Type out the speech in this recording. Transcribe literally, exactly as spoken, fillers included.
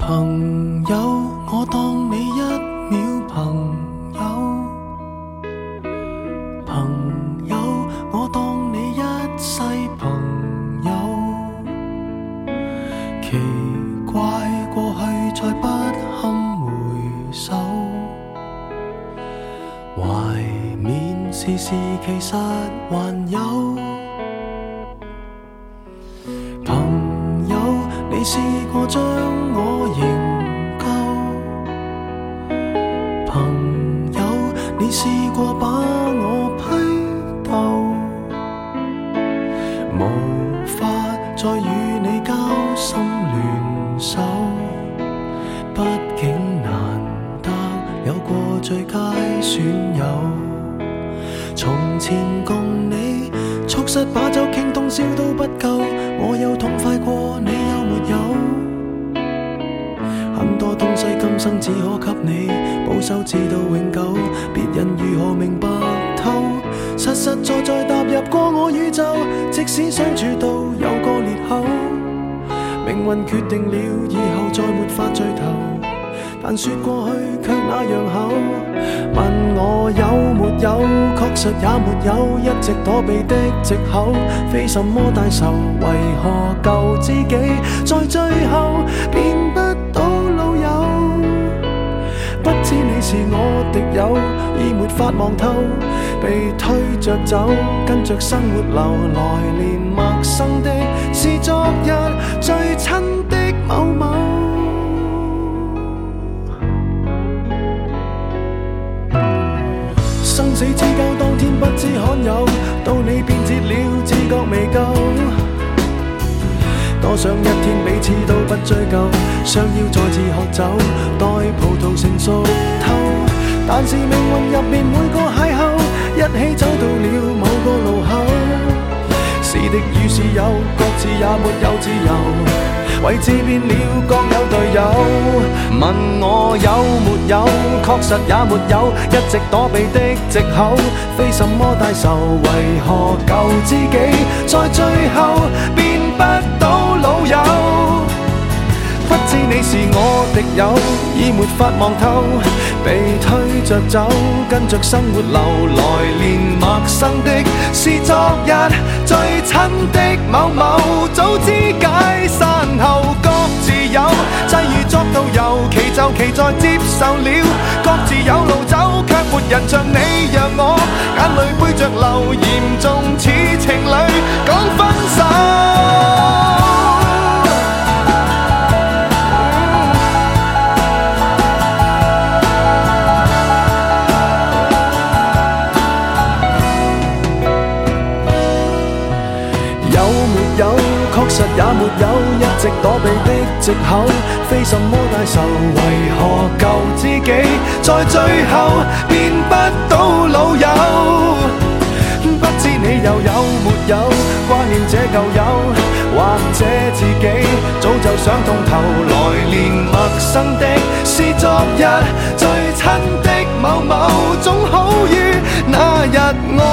朋友，我當你一秒朋友，朋友，我當你一世朋友。奇怪，過去再不堪回首，懷緬時時其實還有。朋友，你試過將我營救，朋友，你試過把我批鬥，無法再與你交心聯手，畢竟難得有過最佳損友。從前共你促膝把酒傾通宵都不夠，我有痛快過你有沒有？很多東西今生只可給你保守至到永久，別人如何明白透？實實在在踏入過我宇宙，即使相處到有個裂口，命運決定了以後再沒法聚頭，但說過去卻那樣厚。問我有沒有，確實也沒有，一直躲避的藉口，非什麼大仇，為何舊知己在最後變不到老友？不知你是我敵友，已沒法望透，被推着走，跟着生活流，來年陌生的是昨日最親的某某。生死之交當天不知罕有，到你變節了自覺未夠，多想一天彼此都不追究，相邀再次喝酒，待葡萄成熟透。但是命運入面每個邂逅，一起走到了某個路口，是敵與是友，各自也沒有自由，位置變了各有隊友。問我有沒有，確實也沒有，一直躲避的藉口，非什麼大仇，為何舊知己在最後變不到老友？不知你是我敵友，已沒法望透，被推着走，跟着生活流，來年陌生的是昨日最親的某某，早知解散後各自有，際遇作導遊，其就其在接受了，各自有路走，卻沒人像你讓我眼淚背着流，嚴重似情侶講分手。確實也沒有，一直躲避的藉口，非什麼大仇，為何舊知己在最後變不到老友？不知你又有沒有掛念這舊友，或者自己早就想通透，來年陌生的是昨日最親的某某，總好於那日我